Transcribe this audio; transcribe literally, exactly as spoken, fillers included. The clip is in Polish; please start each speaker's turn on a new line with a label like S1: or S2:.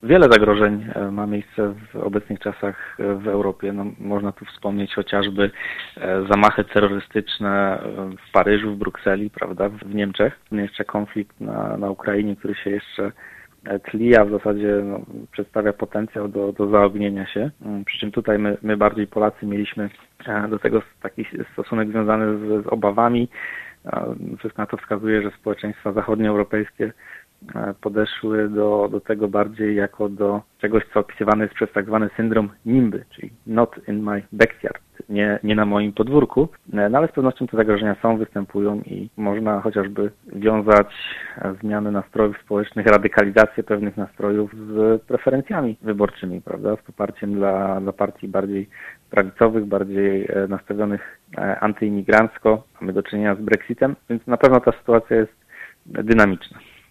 S1: Wiele zagrożeń ma miejsce w obecnych czasach w Europie. No, można tu wspomnieć chociażby zamachy terrorystyczne w Paryżu, w Brukseli, prawda, w Niemczech. Jeszcze konflikt na, na Ukrainie, który się jeszcze tli, a w zasadzie no, przedstawia potencjał do, do zaognienia się. Przy czym tutaj my, my bardziej Polacy mieliśmy do tego taki stosunek związany z, z obawami. Wszystko na to wskazuje, że społeczeństwa zachodnioeuropejskie podeszły do, do tego bardziej jako do czegoś, co opisywane jest przez tak zwany syndrom NIMBY, czyli not in my backyard, nie, nie na moim podwórku, no ale z pewnością te zagrożenia są, występują i można chociażby wiązać zmiany nastrojów społecznych, radykalizację pewnych nastrojów z preferencjami wyborczymi, prawda, z poparciem dla, dla partii bardziej prawicowych, bardziej nastawionych antyimigrancko. Mamy do czynienia z Brexitem, więc na pewno ta sytuacja jest dynamiczna.